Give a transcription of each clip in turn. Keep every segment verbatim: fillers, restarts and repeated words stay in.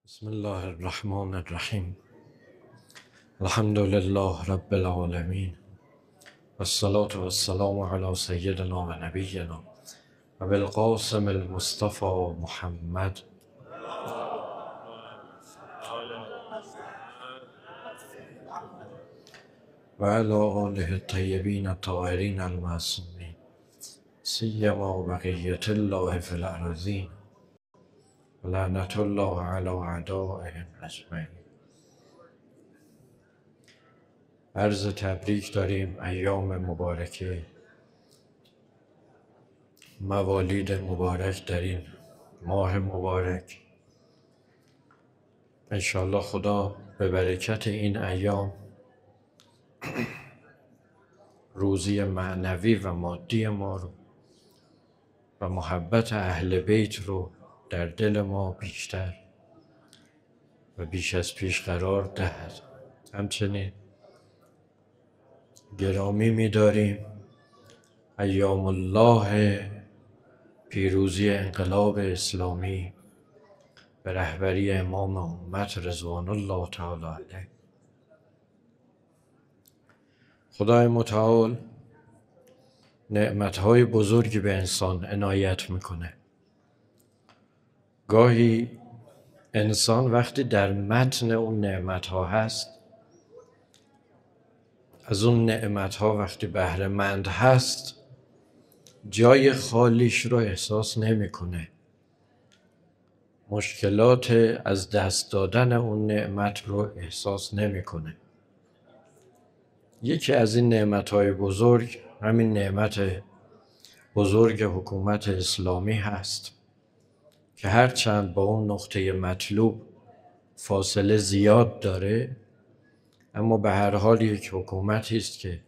بسم الله الرحمن الرحیم. الحمد لله رب العالمین والصلاة والسلام علی سیدنا و نبینا و بالقاسم المصطفى محمد و علی آله الطیبین الطاهرین المعصومین سیما بقیة الله فی الارضین و لعنة الله علی اعدائهم اجمعین. عرض تبریک داریم ایام مبارکه، موالید مبارک در این ماه مبارک. انشاءالله خدا به برکت این ایام روزی معنوی و مادی ما رو و محبت اهل بیت رو در دل ما بیشتر و بیش از پیش قرار دهد. همچنین گرامی می‌داریم ایام الله پیروزی انقلاب اسلامی به رهبری امام امت رضوان الله تعالی علیه. خدای متعال نعمت‌های بزرگی به انسان عنایت میکنه. گاهی انسان وقتی در متن اون نعمت‌ها هست، از اون نعمت‌ها وقتی بهره مند هست، جای خالیش رو احساس نمیکنه. مشکلات از دست دادن اون نعمت رو احساس نمیکنه. یکی از این نعمت‌های بزرگ همین نعمت بزرگ حکومت اسلامی هست که هرچند با اون نقطه مطلوب فاصله زیاد داره، اما به هر حال یک حکومتی است که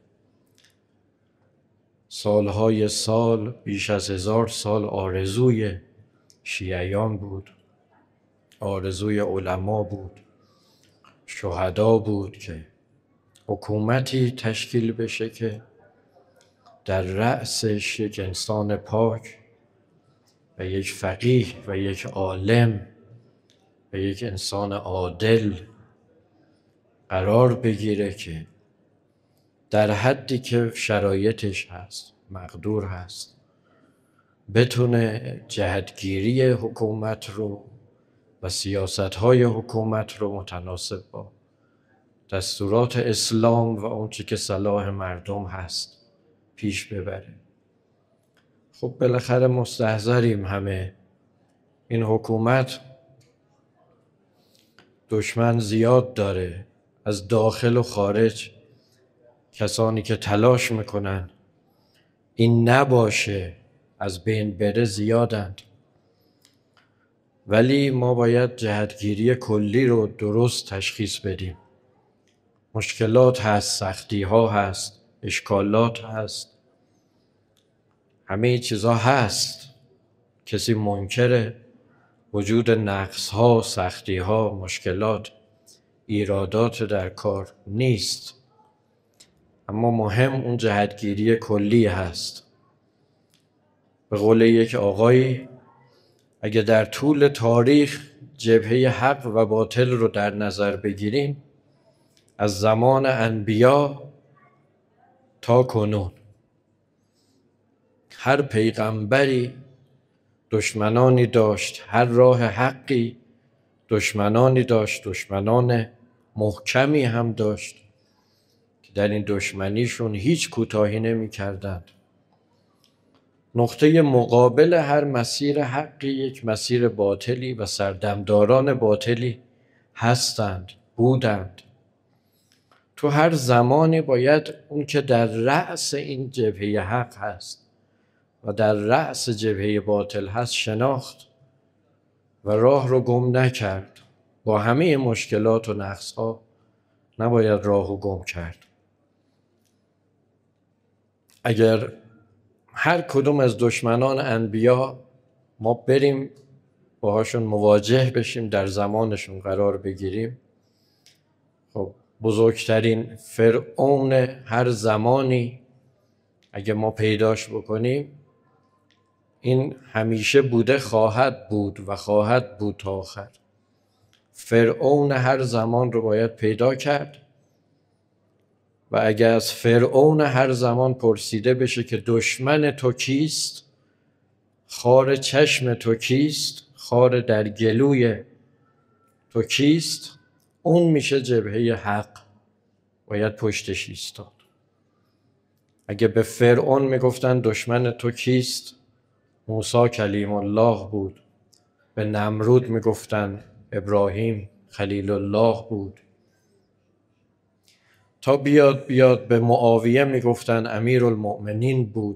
سالهای سال، بیش از هزار سال آرزوی شیعیان بود، آرزوی علما بود، شهدا بود که حکومتی تشکیل بشه که در رأسش یک انسان پاک و یک فقیه و یک عالم و یک انسان عادل قرار بگیره که در حدی که شرایطش هست، مقدور هست، بتونه جهتگیری حکومت رو و سیاست‌های حکومت رو متناسب با دستورات اسلام و اون چی که صلاح مردم هست پیش ببره. خب بالاخره مستحضریم همه این حکومت دشمن زیاد داره، از داخل و خارج کسانی که تلاش میکنن این نباشه، از بین بره زیادند. ولی ما باید جهتگیری کلی رو درست تشخیص بدیم. مشکلات هست، سختی ها هست، اشکالات هست، همه چیزا هست. کسی منکر وجود نقص ها، سختی ها، مشکلات، ایرادات در کار نیست، اما مهم اون جهتگیری کلی هست. به قول یک آقایی، اگه در طول تاریخ جبهه حق و باطل رو در نظر بگیریم، از زمان انبیا تا کنون هر پیغمبری دشمنانی داشت، هر راه حقی دشمنانی داشت، دشمنان محکمی هم داشت که در این دشمنیشون هیچ کوتاهی نمی کردند. نقطه مقابل هر مسیر حقی یک مسیر باطلی و سردمداران باطلی هستند، بودند. تو هر زمانی باید اون که در رأس این جبهه حق هست و در رأس جبهه باطل هست شناخت و راه رو گم نکرد. با همه مشکلات و نقص ها نباید راه رو گم کرد. اگر هر کدوم از دشمنان انبیا ما بریم باهاشون مواجه بشیم، در زمانشون قرار بگیریم، خب بزرگترین فرعون هر زمانی اگه ما پیداش بکنیم، این همیشه بوده، خواهد بود و خواهد بود تا آخر. فرعون هر زمان رو باید پیدا کرد و اگر از فرعون هر زمان پرسیده بشه که دشمن تو کیست، خار چشم تو کیست، خار در گلوی تو کیست، اون میشه جبهه حق، باید پشتش ایستاد. اگه به فرعون میگفتن دشمن تو کیست، موسی کلیم الله بود. به نمرود میگفتن ابراهیم خلیل الله بود. تا بیاد بیاد به معاویه میگفتن امیر المؤمنین بود.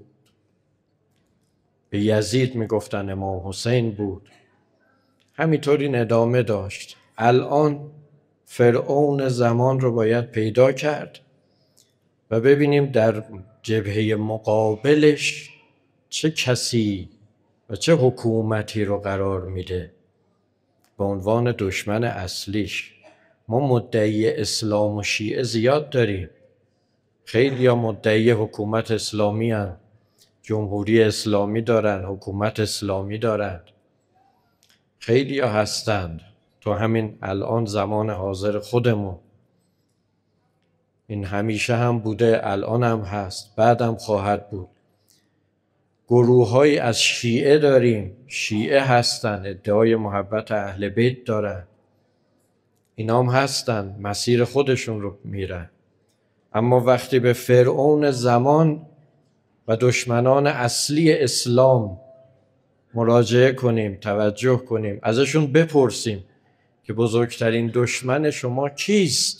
به یزید میگفتن امام حسین بود. همینطوری ادامه داشت. الان فرعون زمان رو باید پیدا کرد و ببینیم در جبهه مقابلش چه کسی و چه حکومتی رو قرار میده به عنوان دشمن اصلیش. ما مدعی اسلام و شیعه زیاد داریم. خیلی ها مدعی حکومت اسلامی هن. جمهوری اسلامی دارن، حکومت اسلامی دارن. خیلی ها هستند. تو همین الان زمان حاضر خودمون، این همیشه هم بوده، الان هم هست، بعدم خواهد بود. گروه های از شیعه داریم، شیعه هستن، ادعای محبت اهل بیت دارن، اینا هم هستن، مسیر خودشون رو میرن. اما وقتی به فرعون زمان و دشمنان اصلی اسلام مراجعه کنیم، توجه کنیم، ازشون بپرسیم که بزرگترین دشمن شما کیست،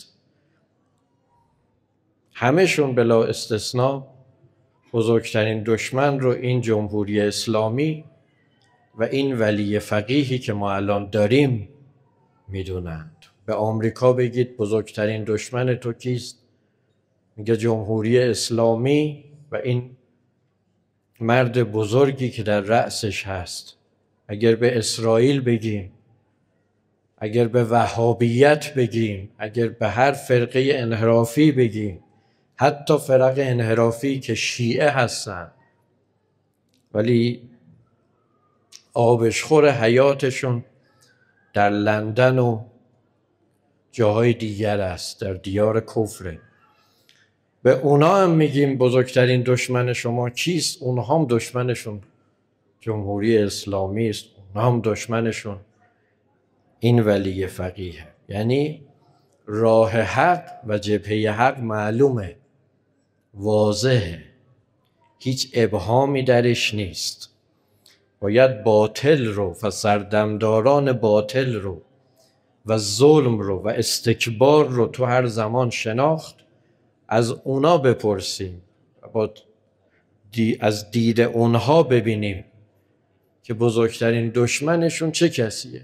همهشون بلا استثناء بزرگترین دشمن رو این جمهوری اسلامی و این ولی فقیهی که ما الان داریم میدونند. به آمریکا بگید بزرگترین دشمن تو کیست، میگه جمهوری اسلامی و این مرد بزرگی که در رأسش هست. اگر به اسرائیل بگیم، اگر به وهابیت بگیم، اگر به هر فرقه انحرافی بگیم، حتی فرق انحرافی که شیعه هستن ولی آبشخور حیاتشون در لندن و جاهای دیگر است، در دیار کفره، به اونا هم میگیم بزرگترین دشمن شما کیست، اونها هم دشمنشون جمهوری اسلامی است، اونها هم دشمنشون این ولی فقیه. یعنی راه حق و جبهه حق معلومه، واضحه، هیچ ابهامی درش نیست. باید باطل رو و سردمداران باطل رو و ظلم رو و استکبار رو تو هر زمان شناخت، از اونا بپرسیم، با دی از دید اونها ببینیم که بزرگترین دشمنشون چه کسیه.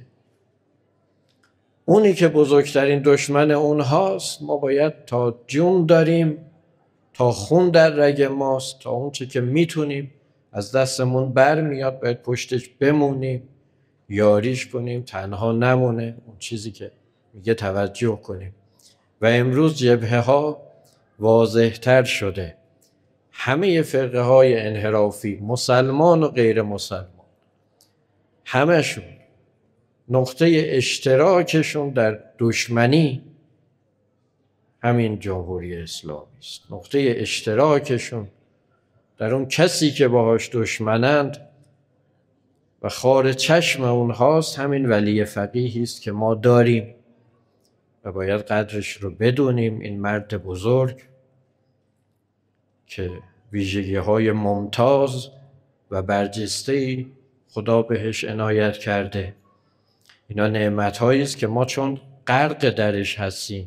اونی که بزرگترین دشمن اونهاست، ما باید تا جون داریم، تا خون در رگ ماست، تا اون چه که میتونیم از دستمون بر میاد باید پشتش بمونیم، یاریش کنیم، تنها نمونه، اون چیزی که میگه توجه کنیم. و امروز جبهه ها واضح تر شده. همه فرقه های انحرافی، مسلمان و غیر مسلمان، همشون نقطه اشتراکشون در دشمنی همین جمهوری اسلامی است. نقطه اشتراکشون در اون کسی که باهاش دشمنند و خار چشم اونهاست همین ولی فقیهی است که ما داریم و باید قدرش رو بدونیم. این مرد بزرگ که ویژگی های ممتاز و برجسته‌ای خدا بهش عنایت کرده، اینا نعمت هایی است که ما چون غرق درش هستیم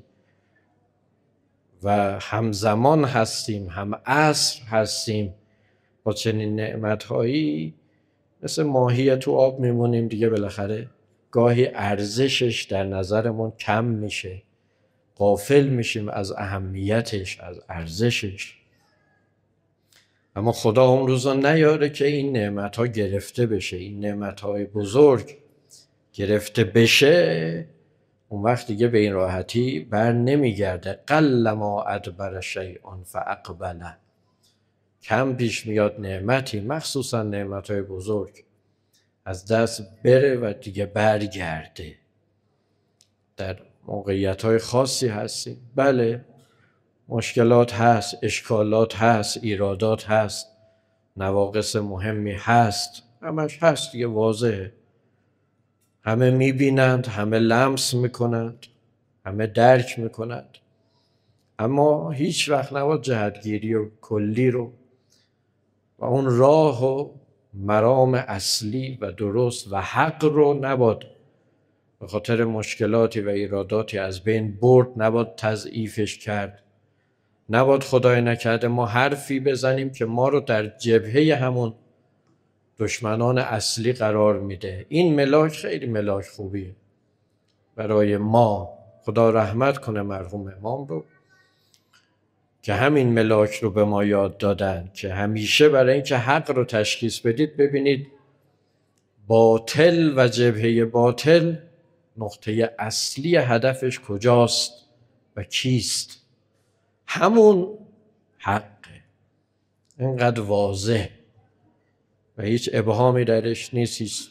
و همزمان هستیم، هم عصر هستیم، با چنین نعمت هایی مثل ماهی تو آب میمونیم دیگه. بالاخره گاهی ارزشش در نظرمون کم میشه، غافل میشیم از اهمیتش، از ارزشش. اما خدا اون روزا نیاره که این نعمت ها گرفته بشه. این نعمت های بزرگ گرفته بشه، اون وقت دیگه به این راحتی بر نمیگرده. قل ما ادبر شیء فاقبل، کم پیش میاد نعمتی، مخصوصا نعمت های بزرگ، از دست بره و دیگه برگرده. در موقعیت‌های خاصی هستیم. بله مشکلات هست، اشکالات هست، ایرادات هست، نواقص مهمی هست، همش هست دیگه، واضحه. همه میبینند، همه لمس میکنند، همه درک میکنند، اما هیچ وقت نباید جهتگیری و کلی رو و اون راه و مرام اصلی و درست و حق رو نباید به خاطر مشکلاتی و ایراداتی از بین برد، نباید تضعیفش کرد، نباید خدای نکرده ما حرفی بزنیم که ما رو در جبهه همون دشمنان اصلی قرار میده. این ملاک خیلی ملاک خوبیه برای ما. خدا رحمت کنه مرحوم امام رو که همین ملاک رو به ما یاد دادن که همیشه برای اینکه حق رو تشخیص بدید ببینید باطل و جبهه باطل نقطه اصلی هدفش کجاست و کیست. همون حقه، اینقدر واضح و هیچ ابهامی درش نیست، هیچ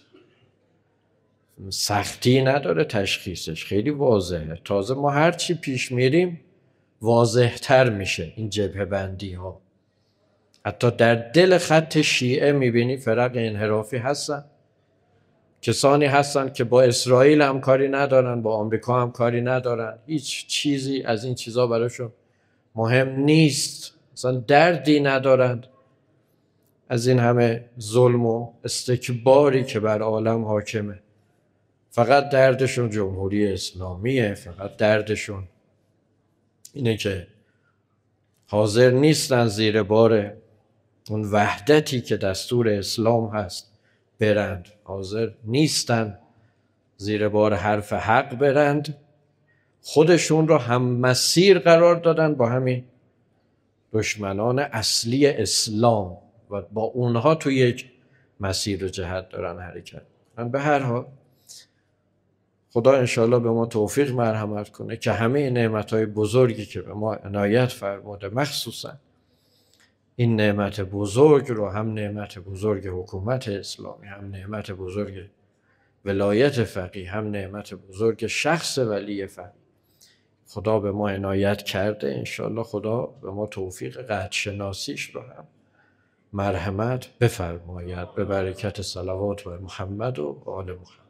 سختی نداره تشخیصش، خیلی واضحه. تازه ما هرچی پیش میریم واضح تر میشه این جبهه بندی ها. حتی در دل خط شیعه میبینی فرق انحرافی هستن، کسانی هستن که با اسرائیل هم کاری ندارن، با آمریکا هم کاری ندارن، هیچ چیزی از این چیزا براشون مهم نیست، اصلا دردی ندارند از این همه ظلم و استکباری که بر عالم حاکمه. فقط دردشون جمهوری اسلامیه، فقط دردشون اینه که حاضر نیستن زیر بار اون وحدتی که دستور اسلام هست برند، حاضر نیستن زیر بار حرف حق برند، خودشون رو هم مسیر قرار دادن با همین دشمنان اصلی اسلام و با اونها تو یک مسیر و جهت دارن حرکت. من به هر حال خدا انشاءالله به ما توفیق مرحمت کنه که همه نعمتهای بزرگی که به ما عنایت فرموده، مخصوصا این نعمت بزرگ رو، هم نعمت بزرگ حکومت اسلامی، هم نعمت بزرگ ولایت فقیه، هم نعمت بزرگ شخص ولی فقیه، خدا به ما عنایت کرده. انشاءالله خدا به ما توفیق قدر شناسیش رو هم مرحمت بفرماید به برکت صلوات بر محمد و آل محمد.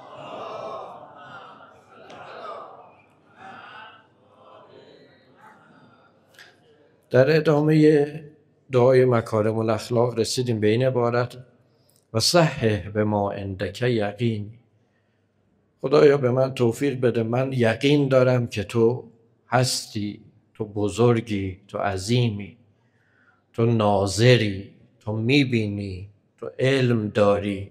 در ادامه دعای مکارم الاخلاق رسیدیم به این عبارت و صحح به ما عندک یقین. خدایا به من توفیق بده، من یقین دارم که تو هستی، تو بزرگی، تو عظیمی، تو ناظری، تو میبینی، تو علم داری،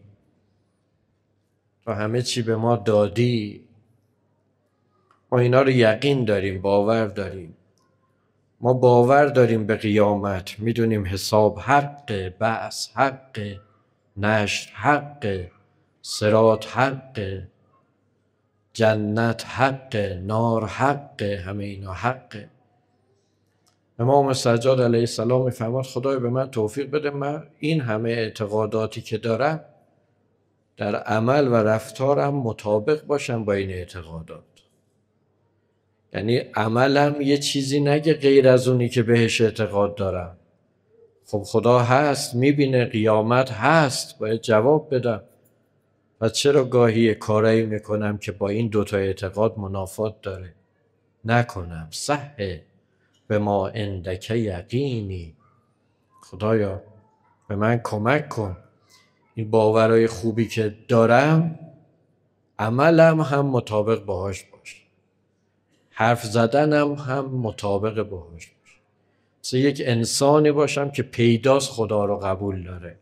تو همه چی به ما دادی. ما اینا رو یقین داریم، باور داریم. ما باور داریم به قیامت، میدونیم حساب حق، بعث حق، نشر حق، صراط حق، جنت حق، نار حق، همه اینا حقه. امام سجاد علیه السلام میفرماد خدای به من توفیق بده من این همه اعتقاداتی که دارم در عمل و رفتارم مطابق باشم با این اعتقادات. یعنی عملم یه چیزی نگه غیر از اونی که بهش اعتقاد دارم. خب خدا هست، میبینه، قیامت هست، باید جواب بدم. و چرا گاهی کارایی میکنم که با این دوتا اعتقاد منافات داره؟ نکنم. صحه به ما عندک یقینی. خدایا به من کمک کن این باورهای خوبی که دارم عملم هم مطابق باهاش باشه، حرف زدنم هم مطابق باهاش باشه. مثل یک انسانی باشم که پیداست خدا رو قبول داره،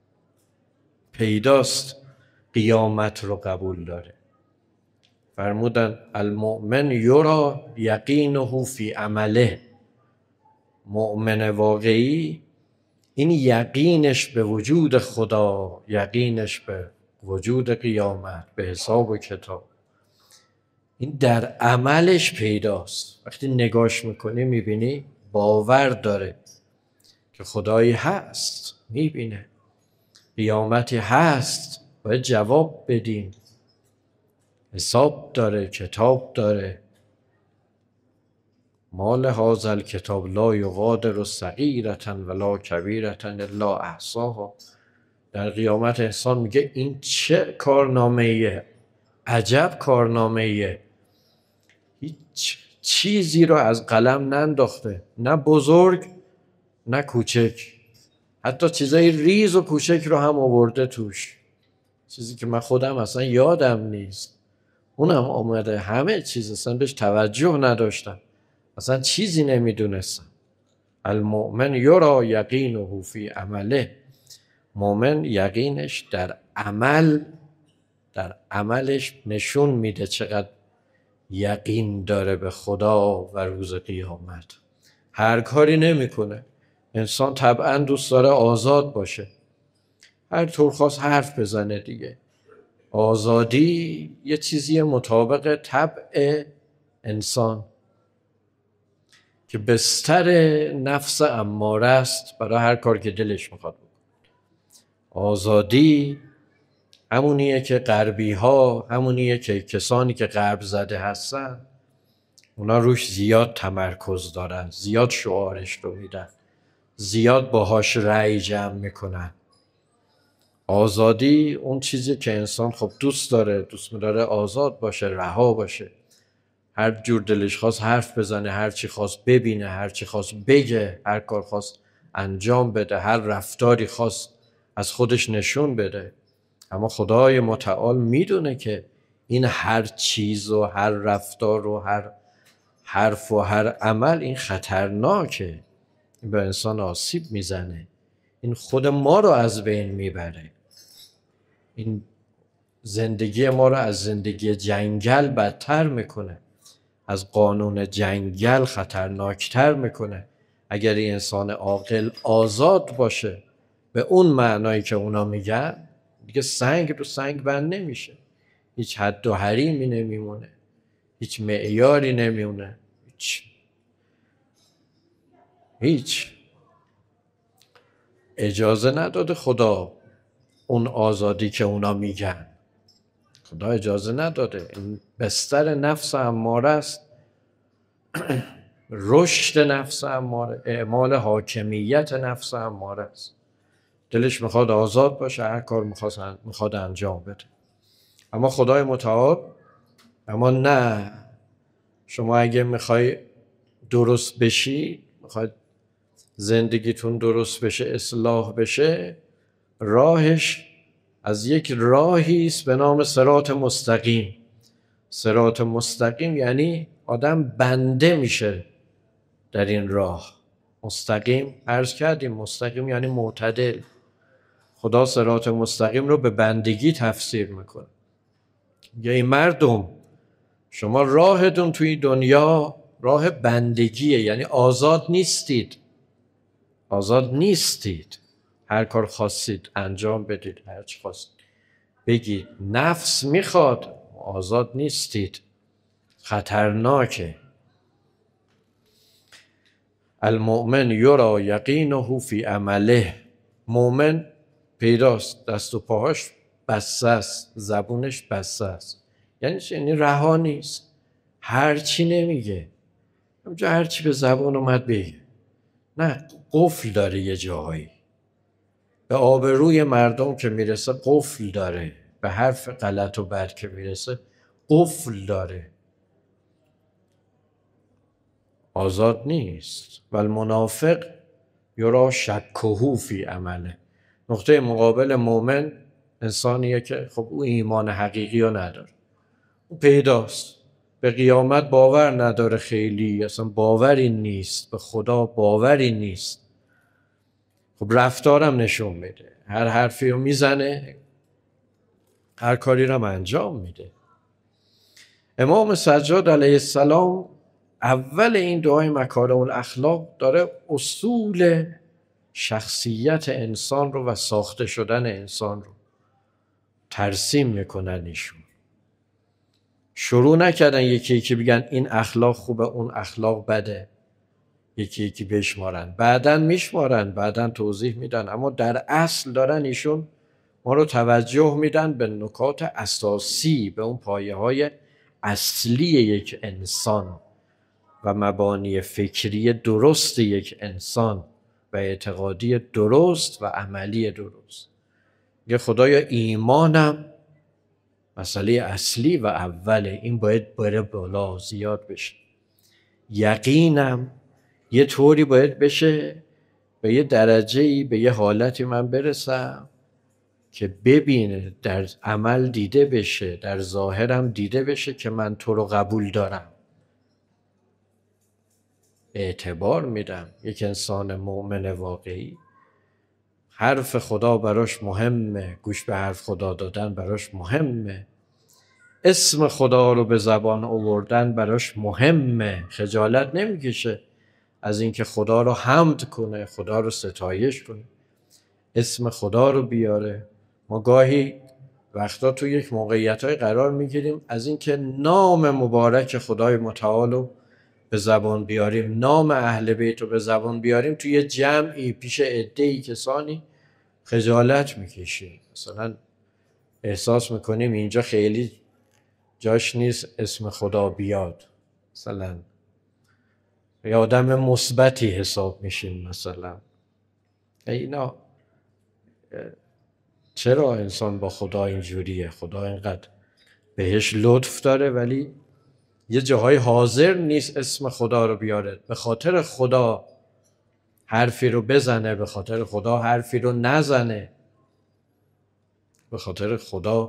پیداست قیامت رو قبول داره. فرمودن المؤمن یرا یقینه فی عمله. مؤمن واقعی این یقینش به وجود خدا، یقینش به وجود قیامت، به حساب و کتاب، این در عملش پیداست. وقتی نگاش میکنی میبینی باور داره که خدایی هست، میبینه قیامتی هست، باید جواب بدیم. حساب داره، کتاب داره. مال هذا الکتاب لا یغادر صغیرة ولا کبیرة الا احصاها. در قیامت انسان میگه این چه کارنامه‌ایه، عجب کارنامه‌ایه. هیچ چیزی رو از قلم ننداخته، نه بزرگ نه کوچک، حتی چیزای ریز و کوچک رو هم آورده توش، چیزی که من خودم اصلا یادم نیست، اونم آمده. همه چیز اصلا بهش توجه نداشتم، اصلا چیزی نمیدونستم. المؤمن یرا یقینه فی عمله. مؤمن یقینش در عمل، در عملش نشون میده چقدر یقین داره به خدا و روز قیامت. هر کاری نمیکنه. انسان طبعا دوست داره آزاد باشه، هر طور خواست حرف بزنه دیگه. آزادی یه چیزی مطابق طبع انسان که بستر نفس اماره است برای هر کار که دلش میخواد بکنه. آزادی همونیه که غربی ها، همونیه که کسانی که غرب زده هستن اونا روش زیاد تمرکز دارن، زیاد شعارش رو میدن، زیاد باهاش رأی جمع میکنن. آزادی اون چیزی که انسان خب دوست داره، دوست داره آزاد باشه، رها باشه، هر جور دلش خواست حرف بزنه، هر چی خواست ببینه، هر چی خواست بگه، هر کار خواست انجام بده، هر رفتاری خواست از خودش نشون بده. اما خدای متعال میدونه که این هر چیز و هر رفتار و هر حرف و هر عمل این خطرناکه، این به انسان آسیب میزنه، این خود ما رو از بین میبره، این زندگی ما رو از زندگی جنگل بدتر میکنه، از قانون جنگل خطرناکتر میکنه. اگر این انسان عاقل آزاد باشه به اون معنایی که اونا میگن، دیگه سنگ رو سنگ بند نمیشه، هیچ حد و حریمی نمیمونه، هیچ معیاری نمیمونه، هیچ هیچ اجازه نداده خدا اون آزادی که اونا میگن. خدا اجازه نداده. این بستر نفس اماره است، رشد نفس اماره، اعمال حاکمیت نفس اماره است. دلش میخواد آزاد باشه، هر کار میخواد میخواد انجام بده. اما خدای متعال اما نه، شما اگه میخوای درست بشی، میخوای زندگیتون درست بشه، اصلاح بشه، راهش از یک راهی است به نام صراط مستقیم. صراط مستقیم یعنی آدم بنده میشه در این راه. مستقیم عرض کردیم، مستقیم یعنی معتدل. خدا صراط مستقیم رو به بندگی تفسیر میکنه. یه این مردم، شما راهتون توی دنیا راه بندگیه، یعنی آزاد نیستید. آزاد نیستید، هر کار خواستید انجام بدید، هر چی خواستید بگید. نفس میخواد، آزاد نیستید، خطرناکه. المؤمن یرا یقینه فی عمله. مؤمن پیداست، دست و پاهاش بسته است، زبونش بسته است. یعنی چی؟ یعنی رها نیست، هر چی نمیگه، همجا هر چی به زبان اومد بگه. نه، قفل داره یه جاهایی، به آبروی مردم که میرسه قفل داره، به حرف غلط و بد که میرسه قفل داره، آزاد نیست. و المنافق یرا شکه فی عمله. نقطه مقابل مؤمن انسانیه که خب او ایمان حقیقی رو نداره، او پیداست، به قیامت باور نداره، خیلی اصلا باوری نیست، به خدا باوری نیست. خب رفتارم نشون میده، هر حرفی رو میزنه، هر کاری رو انجام میده. امام سجاد علیه السلام اول این دعای مکارم الاخلاق داره اصول شخصیت انسان رو و ساخته شدن انسان رو ترسیم میکنن. ایشون شروع نکردن یکی یکی بگن این اخلاق خوبه اون اخلاق بده، یکی یکی بشمارن، بعدن میشمارن، بعدن توضیح میدن، اما در اصل دارن ایشون ما رو توجه میدن به نکات اساسی، به اون پایه های اصلی یک انسان و مبانی فکری درست یک انسان و اعتقادی درست و عملی درست. یه خدایا ایمانم مسئله اصلی و اوله، این باید بره بالا، زیاد بشه. یقینم یه طوری باید بشه، به یه درجه‌ای، به یه حالتی من برسم که ببینه، در عمل دیده بشه، در ظاهرم دیده بشه که من تو رو قبول دارم، اعتبار میدم. یک انسان مؤمن واقعی حرف خدا براش مهمه، گوش به حرف خدا دادن براش مهمه، اسم خدا رو به زبان آوردن براش مهمه، خجالت نمیکشه از اینکه خدا رو حمد کنه، خدا رو ستایش کنه، اسم خدا رو بیاره. ما گاهی وقتا تو یک موقعیت‌های قرار میگیریم از اینکه نام مبارک خدای متعال رو به زبان بیاریم، نام اهل بیت رو به زبان بیاریم، توی یه جمعی پیش عده‌ای کسانی خجالت میکشیم. مثلا احساس میکنیم اینجا خیلی جاش نیست اسم خدا بیاد، مثلا یا آدم مثبتی حساب میشیم مثلا. اینا چرا انسان با خدا اینجوریه؟ خدا اینقدر بهش لطف داره ولی یه جاهای حاضر نیست اسم خدا رو بیاره، به خاطر خدا حرفی رو بزنه، به خاطر خدا حرفی رو نزنه، به خاطر خدا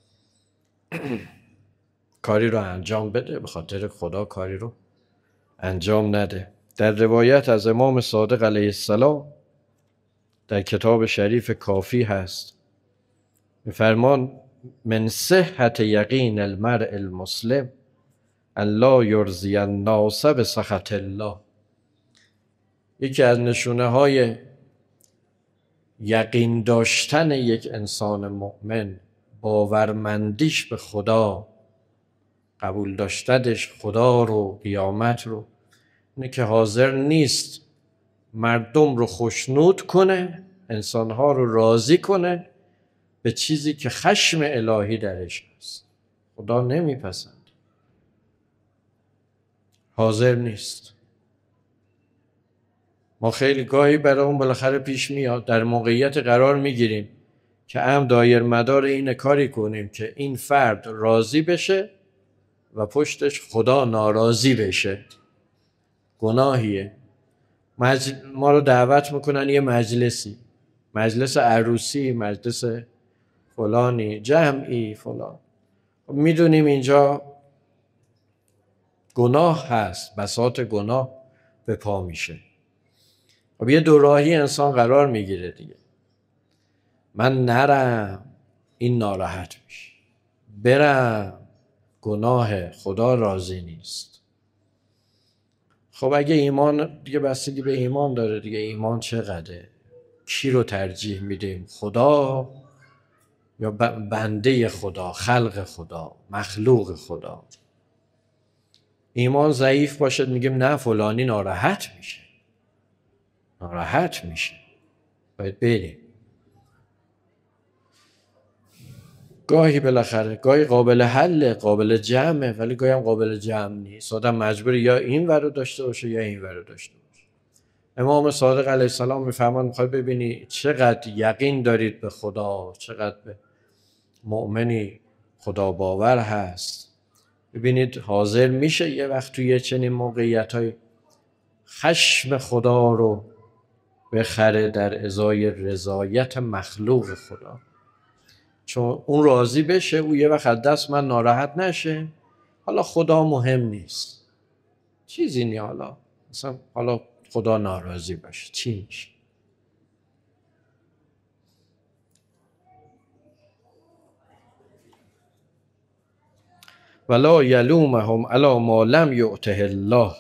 کاری رو انجام بده، به خاطر خدا کاری رو انجام نده. در روایت از امام صادق علیه السلام در کتاب شریف کافی هست، می‌فرمان من صحت یقین المرء المسلم ان لا یرضی الناس بسخط الله. یکی از نشونه های یقین داشتن یک انسان مؤمن، باورمندیش به خدا، قبول داشتنش خدا رو، قیامت رو، اینه که حاضر نیست مردم رو خوشنود کنه، انسانها رو راضی کنه به چیزی که خشم الهی درش هست. خدا نمیپسند، حاضر نیست. ما خیلی گاهی برای اون بالاخره پیش میاد، در موقعیت قرار میگیریم که هم دایر مدار این کاری کنیم که این فرد راضی بشه و پشتش خدا ناراضی بشه. گناهیه. مجل... ما رو دعوت میکنن یه مجلسی، مجلس عروسی، مجلس فلانی، جمعی فلان، میدونیم اینجا گناه هست، بساط گناه به پا میشه. خب یه دوراهی انسان قرار میگیره دیگه، من نرم این ناراحت میشه، برم گناه، خدا راضی نیست. خب اگه ایمان دیگه بستگی به ایمان داره دیگه، ایمان چقدره؟ کی رو ترجیح میدیم؟ خدا یا بنده خدا، خلق خدا، مخلوق خدا؟ ایمان ضعیف باشد میگیم نه فلانی ناراحت میشه، ناراحت میشه، باید بریم. گاهی بالاخره، گاهی قابل حله، قابل جمعه، ولی گاهی هم قابل جمع نیست. آدم مجبور یا این ور رو داشته باشه یا این ور رو داشته باشه. امام صادق علیه السلام میفرمان میخواد ببینی چقدر یقین دارید به خدا، چقدر به مؤمنی خدا باور هست، ببینید حاضر میشه یه وقت توی چنین موقعیت‌های خشم خدا رو بخره در ازای رضایت مخلوق خدا، چون اون راضی بشه، او یه وقت دست من ناراحت نشه. حالا خدا مهم نیست، چیزی نی، حالا مثلا حالا خدا ناراضی باشه چی میشه؟ ولا یلومهم علی ما لم یؤته الله.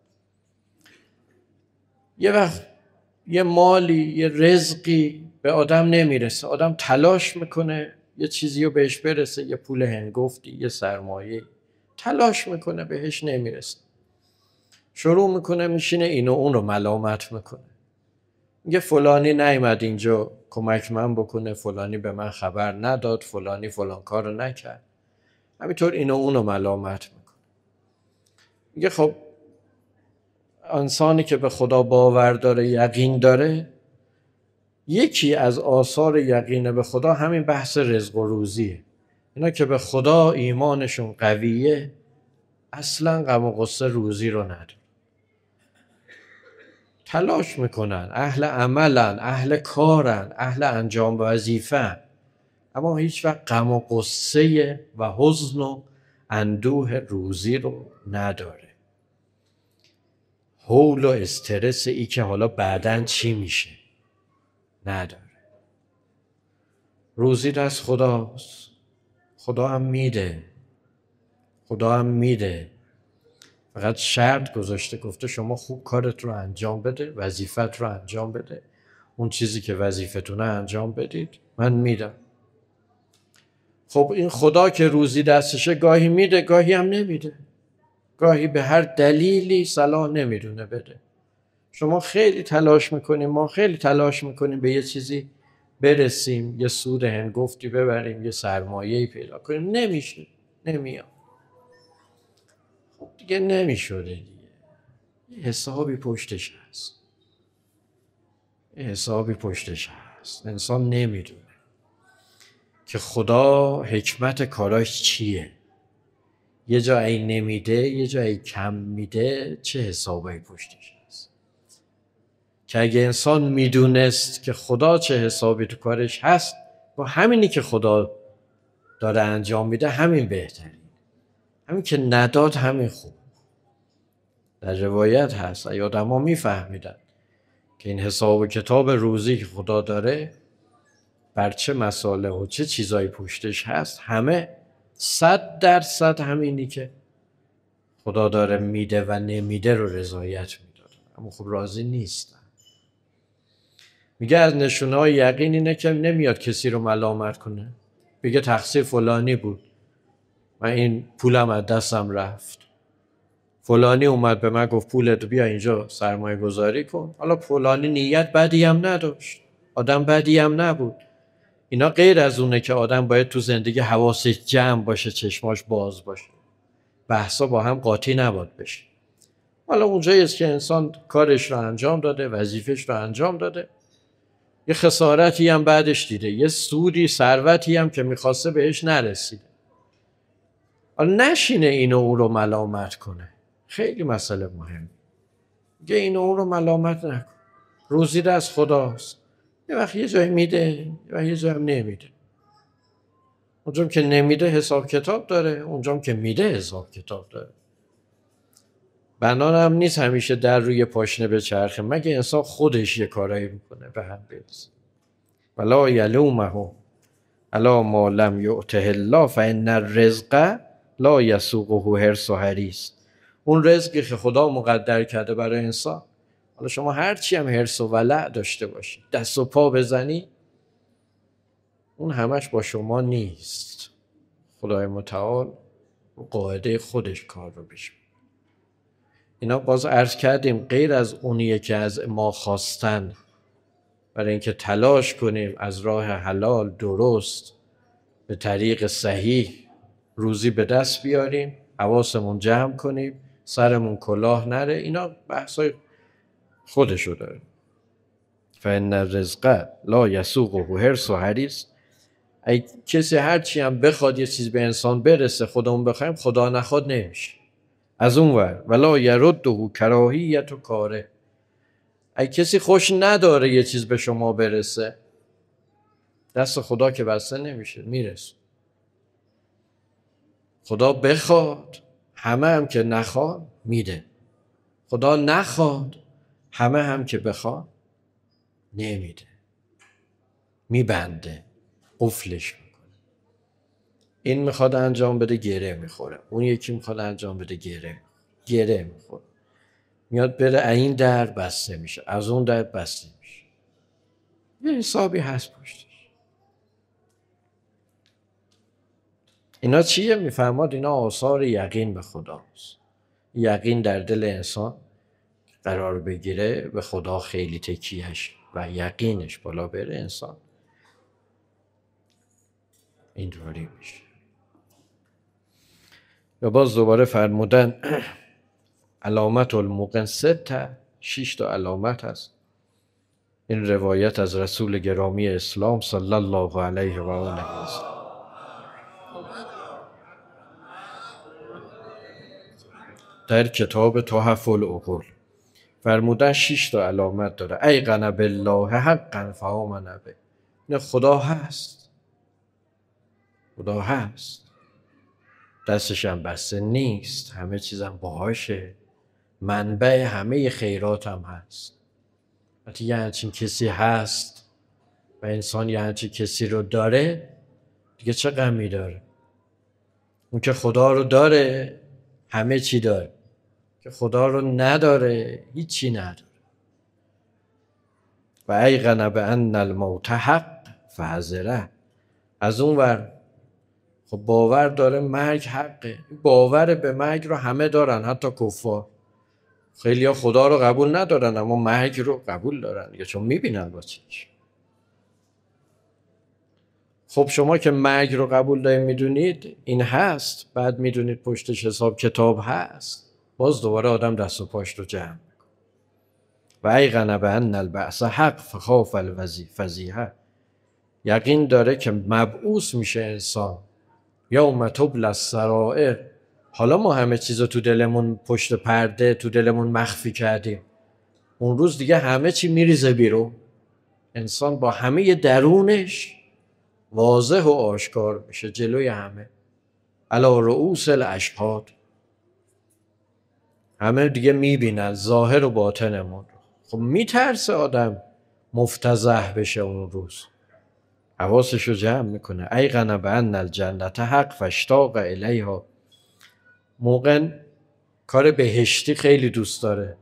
یه وقت یه مالی، یه رزقی به آدم نمیرسه، آدم تلاش میکنه یه چیزی رو بهش برسه، یه پول هنگفتی، یه سرمایه، تلاش میکنه بهش نمیرسه، شروع میکنه میشینه اینو اون رو ملامت میکنه، میگه فلانی نیامد اینجا کمک من بکنه، فلانی به من خبر نداد، فلانی فلان کار رو نکرد. همینطور اینو اونو ملامت میکنه. میگه خب انسانی که به خدا باور داره، یقین داره، یکی از آثار یقین به خدا همین بحث رزق و روزیه. اینا که به خدا ایمانشون قویه اصلا غم و غصه روزی رو نداره. تلاش میکنن، اهل عملن، اهل کارن، اهل انجام وظیفه، اما هیچ وقت غم و غصه و حزن و اندوه روزی رو نداره. هول و استرس ای که حالا بعداً چی میشه نداره. روزی دست خداست، خدا هم میده، خدا هم میده. فقط شرط گذاشته، گفته شما خوب کارت رو انجام بده، وظیفت رو انجام بده، اون چیزی که وظیفتونه انجام بدید، من میدم. خب این خدا که روزی دستشه گاهی میده گاهی هم نمیده، گاهی به هر دلیلی صلاح نمیدونه بده. شما خیلی تلاش میکنیم، ما خیلی تلاش میکنیم به یه چیزی برسیم، یه سود هنگفتی ببریم، یه سرمایه‌ای پیدا کنیم، نمیشه، نمیاد. خب دیگه نمیشده دیگه. یه حسابی پشتش هست، یه حسابی پشتش هست. انسان نمیدونه که خدا حکمت کاراش چیه. یه جایی نمیده، یه جایی کم میده، چه حسابی پشتش هست. که اگه انسان میدونست که خدا چه حسابی تو کارش هست، با همینی که خدا داره انجام میده همین بهترین، همین که نداد همین خوب. در روایت هست ای آدم ها میفهمیدن که این حساب و کتاب روزی که خدا داره بر چه مصالح و چه چیزایی پشتش هست، همه صد درصد همینی که خدا داره میده و نمیده رو رضایت میدادن، اما خب راضی نیستن. میگه از نشونه‌های یقین اینه که نمیاد کسی رو ملامت کنه، بگه تقصیر فلانی بود، من این پولم از دستم رفت، فلانی اومد به من گفت پولت بیا اینجا سرمایه گذاری کن، حالا فلانی نیت بدی هم نداشت، آدم بدی هم نبود. اینا غیر از اونه که آدم باید تو زندگی حواسش جمع باشه، چشماش باز باشه، بحثا با هم قاطی نباید بشه. حالا اونجایی است که انسان کارش رو انجام داده، وظیفش رو انجام داده، یه خسارتی هم بعدش دیده، یه سودی، ثروتی هم که میخواسته بهش نرسیده. حالا نشینه اینو اون رو ملامت کنه، خیلی مسئله مهمه. میگه اینو اون رو ملامت نکن، روزی دست خداست، یه وقت یه جای میده و یه جای هم نمیده. اونجام که نمیده حساب کتاب داره، اونجام که میده حساب کتاب داره. بنان هم نیست همیشه در روی پاشنه به چرخه، مگه انسان خودش یه کارایی میکنه به هم برسه. ولا یلومه علی ما لم یؤته الله فان الرزق لا یسوقه حرص و حریص. اون رزقی که خدا مقدر کرده برای انسان، حالا شما هرچی هم حرص و ولع داشته باشی، دست و پا بزنی، اون همش با شما نیست. خدای متعال قاعده خودش کار رو پیش می‌بره. اینا باز عرض کردیم غیر از اونیه که از ما خواستن برای اینکه تلاش کنیم از راه حلال درست به طریق صحیح روزی به دست بیاریم، حواسمون جمع کنیم، سرمون کلاه نره، اینا بحثای خودشو داره. فإن الرزق لا یسوقه حرص و حریص. ای کسی هرچی هم بخواد یه چیز به انسان برسه، خودمون بخوایم، خدا نخواد نمیشه. از اون ور ولا یرده کراهیت و کاره. ای کسی خوش نداره یه چیز به شما برسه، دست خدا که بسته نمیشه، میرسه. خدا بخواد، همه هم که نخواد میده. خدا نخواد، همه هم که بخواد نمیده، میبنده، قفلش میکنه. این میخواد انجام بده گره میخوره، اون یکی میخواد انجام بده گره گره میخوره، میاد بره این در بسته میشه، از اون در بسته میشه. یه حسابی هست پشتش. اینا چیه؟ میفهماد اینا آثار یقین به خداست. یقین در دل انسان قرار بگیره، به خدا خیلی تکیهش و یقینش بالا بره انسان اینطوری میشه. و باز دوباره فرمودن علامت الموقن سته، شش تا علامت هست. این روایت از رسول گرامی اسلام صلی الله علیه و آله و سلم. در کتاب تحف العقول فرمودن شش تا علامت داره. ایقن بالله حقا فآمن به. نه خدا هست، خدا هست، دستش هم بسته نیست، همه چیزم باهاشه، منبع همه خیرات هم هست. وقتی یه همچین کسی هست و انسان یه همچین کسی رو داره دیگه چه غمی داره؟ اون که خدا رو داره همه چی داره، که خدا رو نداره هیچی نداره. و ایقن بأن الموت حق فحذره. از اون ور خب باور داره مرگ حقه. باور به مرگ رو همه دارن، حتی کفار. خیلی ها خدا رو قبول ندارن اما مرگ رو قبول دارن یا چون میبینن با چیش. خب شما که مرگ رو قبول دارید میدونید این هست، بعد میدونید پشتش حساب کتاب هست، باز دوباره آدم دست و پاش رو جمع میکنه. و ایقن بأن البعث حق فخاف الفزیعه. یقین داره که مبعوث میشه انسان یوم تبلی السرائر. حالا ما همه چیز رو تو دلمون پشت پرده تو دلمون مخفی کردیم، اون روز دیگه همه چی میریزه بیرون. انسان با همه درونش واضح و آشکار میشه جلوی همه. علی رؤوس الاشهاد، همه دیگه میبینن ظاهر و باطنمون. خب میترسه آدم مفتضح بشه اون روز، حواسش رو جمع میکنه. ایقن بأن الجنة حق فاشتاق الیها. موقن کار بهشتی خیلی دوست داره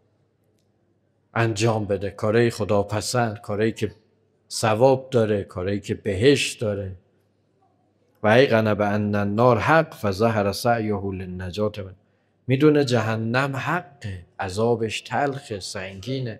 انجام بده، کارهای خدا پسند، کارهایی که ثواب داره، کارهایی که بهشت داره. و ایقن بأن النار حق فظهر سعیه للنجاة منها. میدونه جهنم حقه، عذابش تلخه، سنگینه،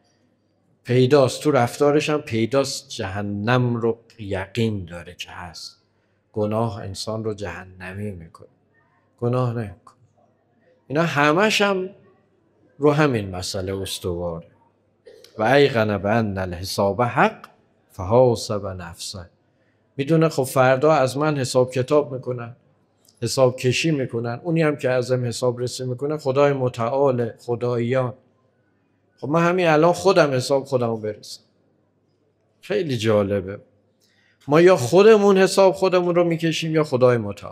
پیداست، تو رفتارش هم پیداست جهنم رو یقین داره که هست. گناه انسان رو جهنمی میکنه، گناه نمیکنه. اینا همش هم رو همین مسئله استواره. و ایقن بأن الحساب حق فحاسب نفسه. میدونه خب فردا از من حساب کتاب میکنن، حساب کشی میکنن. اونی هم که ازم حساب رسی میکنه خدای متعال، خداییان. خب من همین الان خودم حساب خودمو برسم. خیلی جالبه، ما یا خودمون حساب خودمون رو میکشیم یا خدای متعال.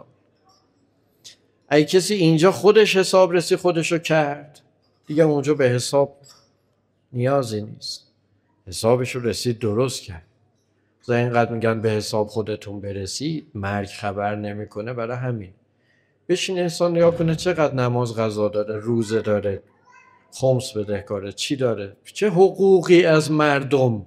اگه کسی اینجا خودش حساب رسی خودش رو کرد دیگه اونجا به حساب نیازی نیست، حسابش رو رسید درست کرد. زن اینقدر میگن به حساب خودتون برسید، مرگ خبر نمیکنه. برای همین بشین انسان نگاه کنه چقدر نماز قضا داره، روزه داره، خمس بدهکاره، چی داره، چه حقوقی از مردم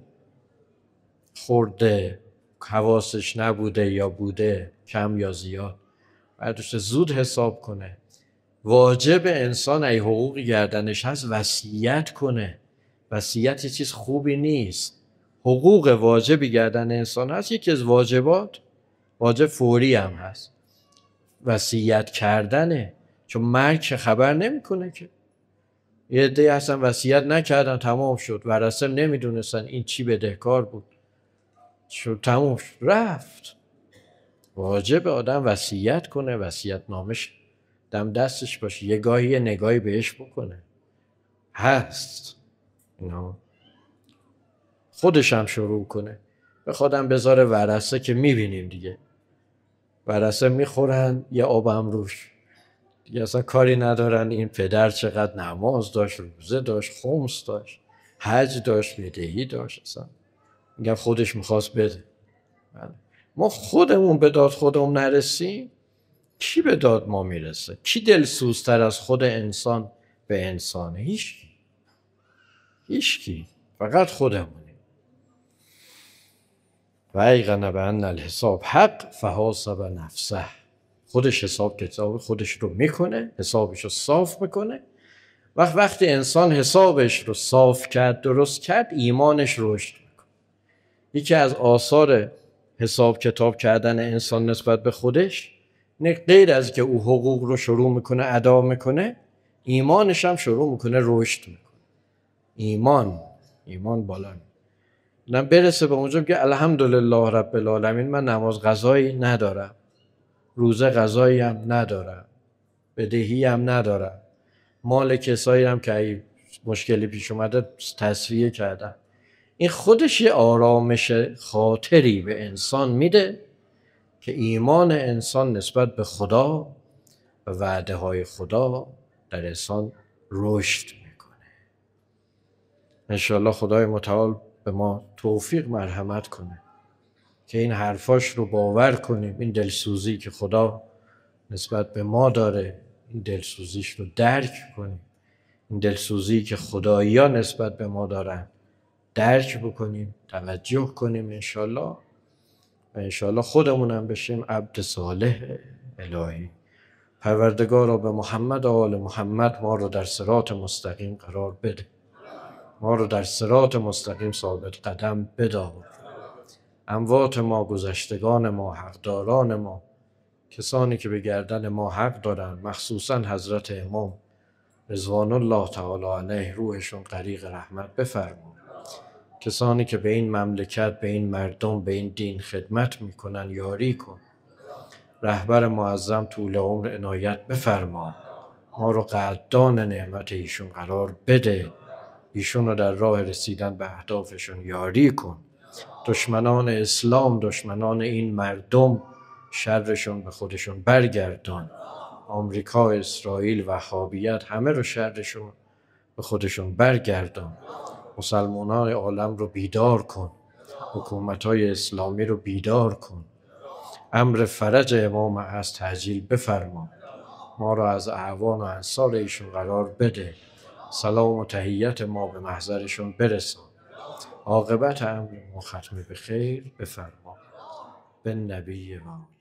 خورده، حواسش نبوده یا بوده، کم یا زیاد. بعدش زود حساب کنه. واجب انسان ای حقوقی گردنش هست وصیت کنه. وصیت چیز خوبی نیست. حقوق واجبی گردن انسان هست، یکی از واجبات، واجب فوری هم هست، وصیت کردنه. چون مرگ خبر نمیکنه که. یه عده‌ای هستن وصیت نکردن تمام شد، ورثه نمیدونستن این چی بدهکار بود، شد تمام شد رفت. واجب آدم وصیت کنه، وصیت نامش دم دستش باشه، یه گاهی یه نگاهی بهش بکنه. هست اینا، خودش هم شروع کنه، به خودم بذاره ورثه که میبینیم دیگه. ورثه میخورن یه آب هم روش دیگه، اصلا کاری ندارن این پدر چقدر نماز داشت، روزه داشت، خمس داشت، حج داشت، بدهی داشت. اصلا میگم خودش میخواست بده. ما خودمون به داد خودمون نرسیم کی به داد ما میرسه؟ کی دلسوزتر از خود انسان به انسانه؟ هیچ کی، هیچ کی، فقط خودمونیم. و ایقن بأن الحساب حق فحاسب نفسه. خودش حساب کتاب خودش رو میکنه، حسابش رو صاف میکنه. وقت وقتی انسان حسابش رو صاف کرد، درست کرد، ایمانش رشد میکنه. یکی از آثار حساب کتاب کردن انسان نسبت به خودش، نه غیر از که او حقوق رو شروع میکنه ادا میکنه، ایمانش هم شروع میکنه رشد میکنه. ایمان ایمان بالا میکنه، برسه به اونجا که الحمدلله رب العالمین، من نماز قضایی ندارم، روزه قضایی هم ندارم، بدهی هم ندارم، مال کسایی هم که مشکلی پیش اومده تصفیه کردم. این خودش یه آرامش خاطری به انسان میده که ایمان انسان نسبت به خدا و وعده های خدا در انسان رشد میکنه. انشاءالله خدای متعال به ما توفیق مرحمت کنه که این حرفاش رو باور کنیم، این دلسوزی که خدا نسبت به ما داره، این دلسوزیش رو درک کنیم، این دلسوزی که خدایی‌ها نسبت به ما دارن درک بکنیم، توجه کنیم انشاءالله، و انشاءالله خودمونم بشیم عبد صالح الهی. پروردگارا به محمد و آل محمد ما رو در صراط مستقیم قرار بده، ما رو در صراط مستقیم ثابت قدم بدار. اموات ما، گذشتگان ما، حقداران ما، کسانی که به گردن ما حق دارن، مخصوصا حضرت امام رضوان الله تعالی علیه، روحشون غریق رحمت بفرما. کسانی که به این مملکت، به این مردم، به این دین خدمت میکنن یاری کن. رهبر معظم طول عمر عنایت بفرما، ما رو قدردان نعمت ایشون قرار بده، ایشون رو در راه رسیدن به اهدافشون یاری کن. دشمنان اسلام، دشمنان این مردم، شرشون به خودشون برگردان. آمریکا، اسرائیل، وهابیت، همه رو شرشون به خودشون برگردان. مسلمانان عالم رو بیدار کن، حکومت‌های اسلامی رو بیدار کن. امر فرج امام از تعجیل بفرما، ما رو از اعوان و انصار ایشون قرار بده. سلام و تحیت ما به محضرشون برسان. عاقبت امر ما ختم به خیر بفرما. به نبی ما.